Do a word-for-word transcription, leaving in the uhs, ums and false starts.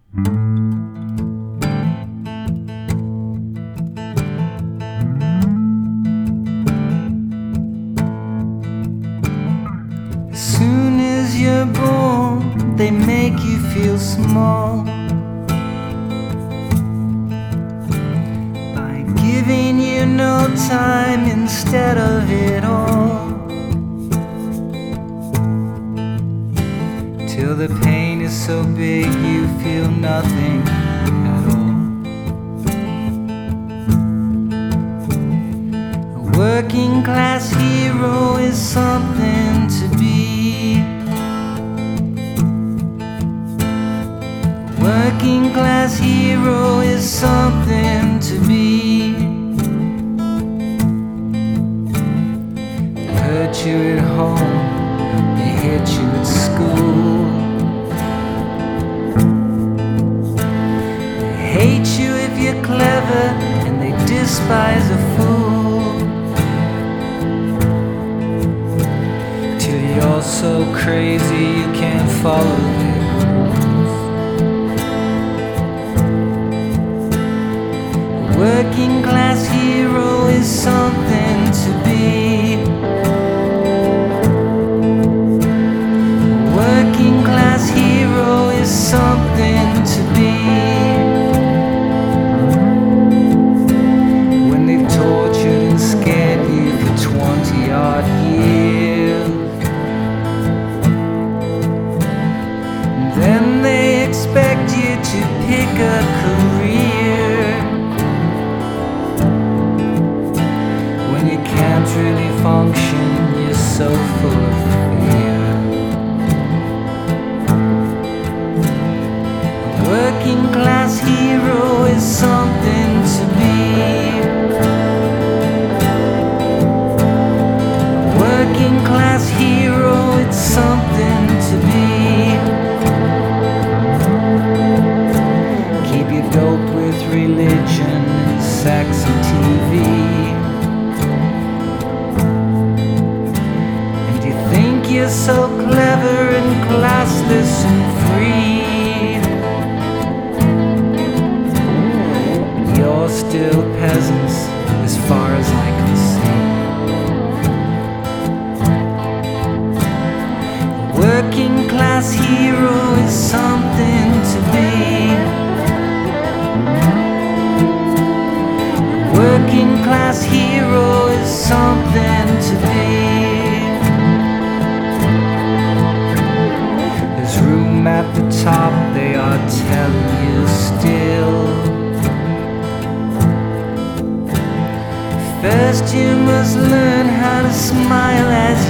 As soon as you're born, they make you feel small by giving you no time instead of it all, till the pain is so big you feel nothing at all. A working class hero is something to be. A working class hero is something to be. They hurt you at home, they hit you at school, they hate you if you're clever, and they despise a fool, till you're so crazy you can't follow their rules. A working class hero is something to be. Working class hero is something to be. When they've tortured and scared you for twenty odd years, and then they expect you to pick a career when you can't really function, you're so full of fear. Working class hero is something to be. Working class hero, it's something to be. Keep you doped with religion and sex and T V, and you think you're so clever and classless and free. You're still peasants as far as I can see. A working class hero is something to be. A working class hero is something to be. There's room at the top, they are telling you still. First you must learn how to smile as